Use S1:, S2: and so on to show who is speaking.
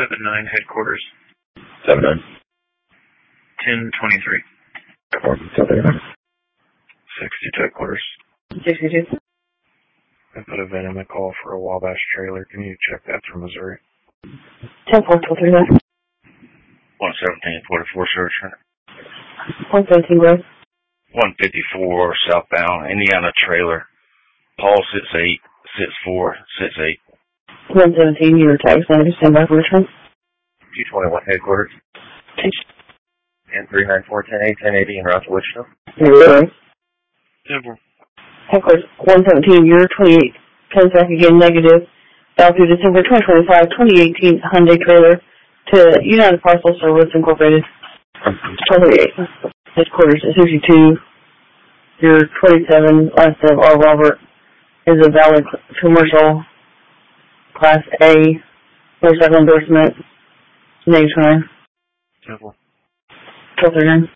S1: 7-9 headquarters.
S2: 7-9.
S1: 10-23. 62 headquarters.
S3: 62.
S1: I put a VIN in the call for a Wabash trailer. Can you check that for Missouri?
S3: 10-4-39.
S4: 117, 44 search.
S3: 117 Road.
S4: 154 southbound, Indiana trailer. Paul 68, 64, 68.
S3: 117, your tax manager, stand by for return.
S2: 221 headquarters. 394 1080 en route to Wichita.
S3: Missouri.
S1: 10-4.
S3: Headquarters 117, year 28. Comes back again negative. Value December 2025, 2018 Hyundai trailer to United Parcel Service Incorporated. 28. Headquarters at 62. Year 27. Last of R. Robert is a valid commercial Class A motorcycle endorsement. Negative 29.
S1: 10-4.
S3: 1239.